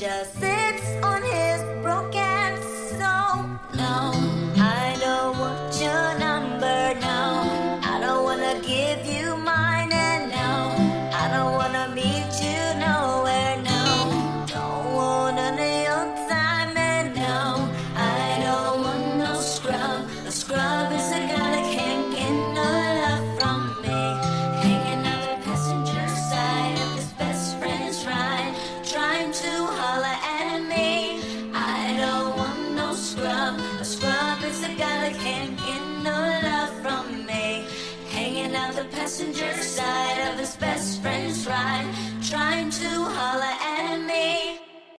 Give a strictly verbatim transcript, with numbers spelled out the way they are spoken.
just sits on his broken soul. No, I don't want your number, no. I don't wanna give you mine, and no, I don't wanna meet you nowhere, no. Don't want none of your time, and no, I don't want no scrub. A scrub is a guy that can't get no love from me. Hanging out the passenger side of his best friend's ride, trying to holler at me. I don't want no scrub. A scrub is a guy that can't get no love from me. Hanging out the passenger side of his best friend's ride, trying to holler